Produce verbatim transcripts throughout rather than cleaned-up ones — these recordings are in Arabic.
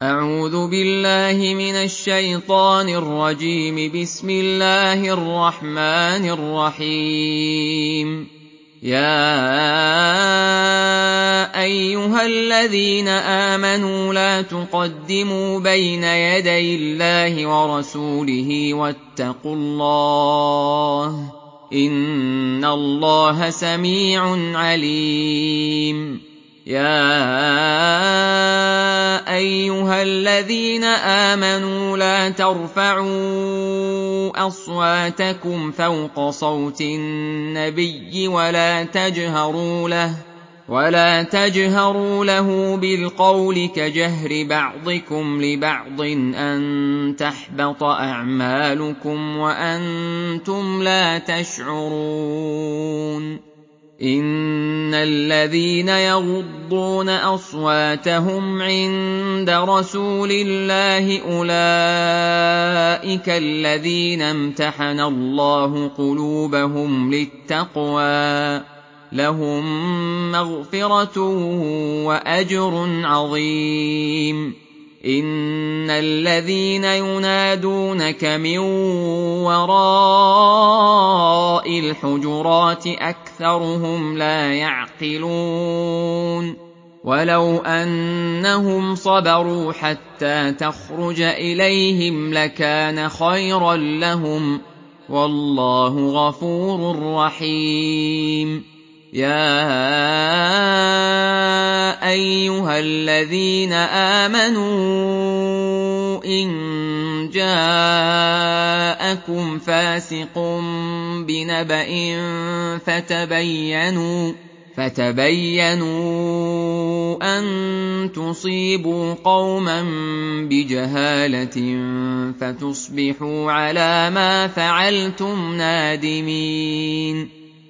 أعوذ بالله من الشيطان الرجيم. بسم الله الرحمن الرحيم. يا أيها الذين آمنوا لا تقدموا بين يدي الله ورسوله واتقوا الله إن الله سميع عليم. يا أيها الذين آمنوا لا ترفعوا أصواتكم فوق صوت النبي ولا تجهروا له ولا تجهروا له بالقول كجهر بعضكم لبعض أن تحبط أعمالكم وأنتم لا تشعرون. إن الذين يغضون أصواتهم عند رسول الله أولئك الذين امتحن الله قلوبهم للتقوى لهم مغفرة وأجر عظيم. إن الذين ينادونك من وراء الحجرات أكثرهم لا يعقلون. ولو أنهم صبروا حتى تخرج إليهم لكان خيرا لهم والله غفور رحيم. يا أيها الذين آمنوا إن جاءكم فاسق بنبأ فتبينوا فتبينوا أن تصيبوا قوما بجهالة فتصبحوا على ما فعلتم نادمين.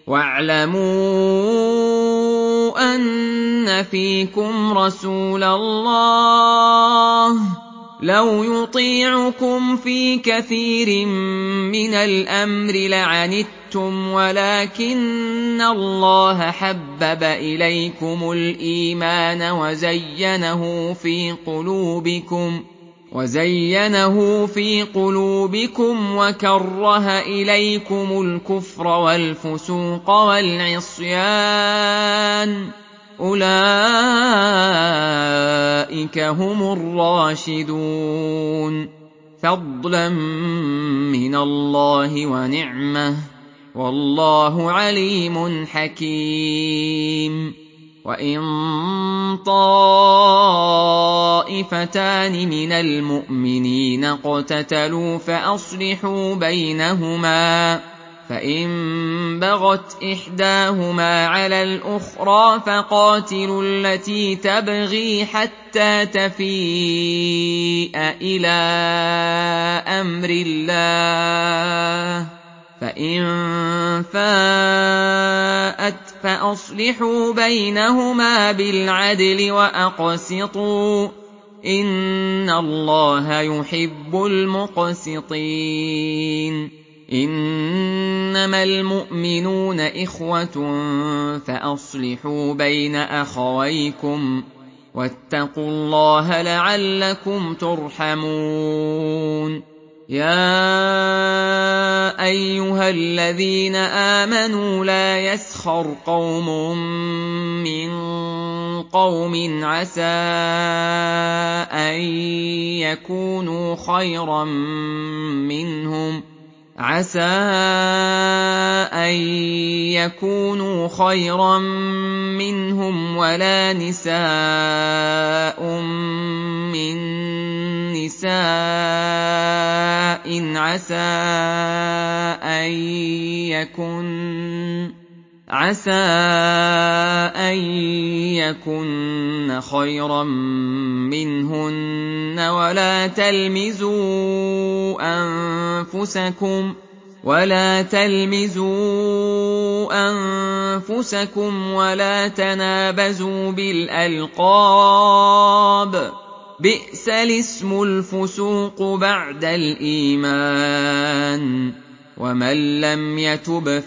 واعلموا أن فيكم رسول الله لو يطيعكم في كثير من الأمر لعنتم ولكن الله حبب إليكم الإيمان وزينه في قلوبكم وزينه في قلوبكم وكره إليكم الكفر والفسوق والعصيان أولئك هم الراشدون فضلا من الله ونعمة والله عليم حكيم. وإن طائفتان من المؤمنين اقتتلوا فأصلحوا بينهما فإن بغت إحداهما على الأخرى فقاتلوا التي تبغي حتى تفيء إلى أمر الله فإن فاءت فأصلحوا بينهما بالعدل وأقسطوا إن الله يحب المقسطين. إنما المؤمنون إخوة فأصلحوا بين أخويكم واتقوا الله لعلكم ترحمون. يا أيها الذين آمنوا لا يسخر قوم من قوم عسى أن يكونوا خيرا منهم عسى أن يكونوا خيرا منهم ولا نساء من نساء عسى أن يكن عسى أن يكن خيرا منهن ولا تلمزوا أنفسكم ولا تلمزوا أنفسكم ولا تنابزوا بالألقاب بئس الاسم الفسوق بعد الإيمان ومن لم يتب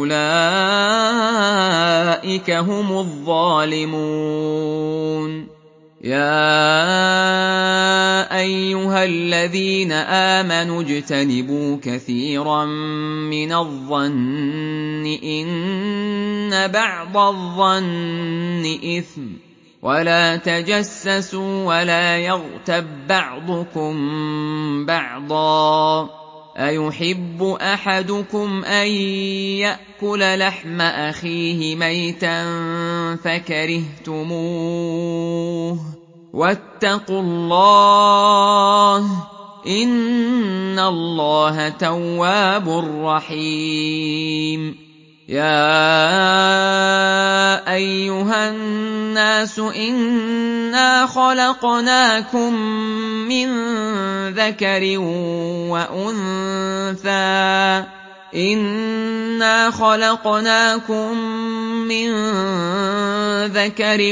فأولئك هم الظالمون. يا أيها الذين آمنوا اجتنبوا كثيرا من الظن إن بعض الظن إثم ولا تجسسوا ولا يغتب بعضكم بعضا أيحب أحدكم أن يأكل لحم أخيه ميتا فكرهتموه واتقوا الله إن الله تواب رحيم يا أيها الناس إنا خلقناكم من ذكر وأنثى إنا خلقناكم من ذكر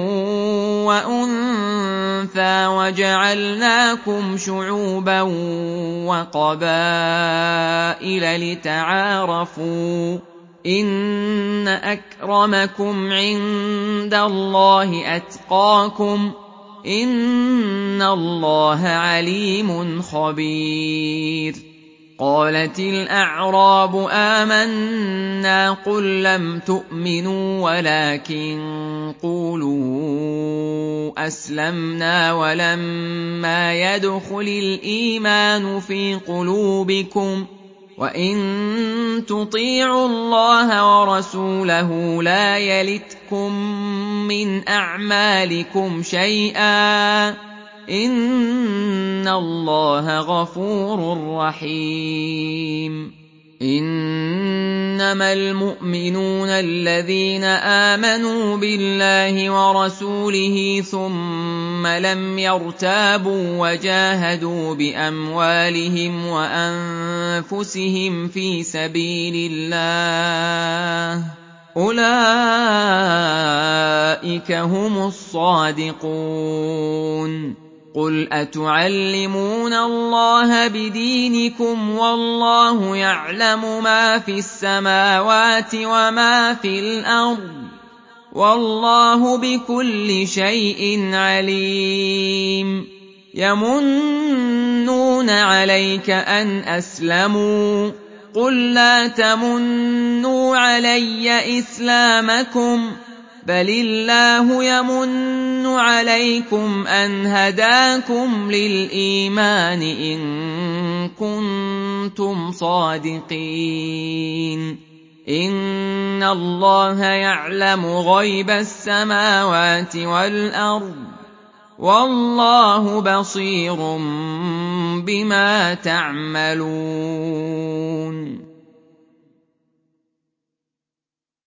وأنثى وجعلناكم شعوبا وقبائل لتعارفوا إن أكرمكم عند الله أتقاكم إن الله عليم خبير قالت الأعراب آمنا قل لم تؤمنوا ولكن قولوا أسلمنا ولما يدخل الإيمان في قلوبكم وإن تطيعوا الله ورسوله لا يلتكم من أعمالكم شيئا إن الله غفور رحيم إنما المؤمنون الذين آمنوا بالله ورسوله ثم لم يرتابوا وجاهدوا بأموالهم وأنفسهم في سبيل الله أولئك هم الصادقون قل أتعلمون الله بدينكم والله يعلم ما في السماوات وما في الأرض والله بكل شيء عليم يمنون عليك أن أسلموا قل لا تمنوا علي إسلامكم بل الله يمن عليكم أن هداكم للإيمان إن كنتم صادقين إن الله يعلم غيب السماوات والأرض والله بصير بما تعملون